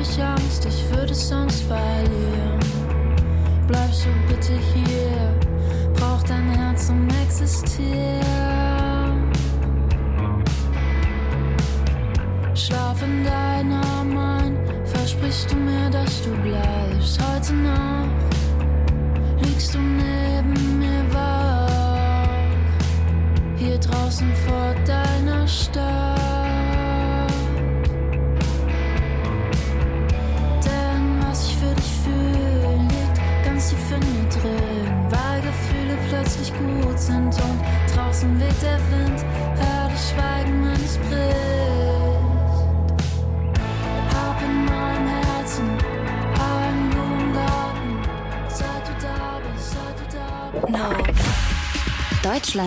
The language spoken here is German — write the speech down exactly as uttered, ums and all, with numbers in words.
ich Angst, ich würde es sonst verlieren. Bleibst du bitte hier, braucht dein Herz zum Existieren. Schlaf in deiner Mind, versprichst du mir, dass du bleibst. Heute Nacht liegst du neben mir wach, hier draußen vor deiner Stadt. Denn was ich für dich fühle, liegt ganz tief in mir drin, weil Gefühle plötzlich gut sind und draußen weht der Wind. Hör das Schweigen meines bricht. Hab in meinem Herzen einen Blumengarten, seit du da bist, seit du da bist. No. Deutschland.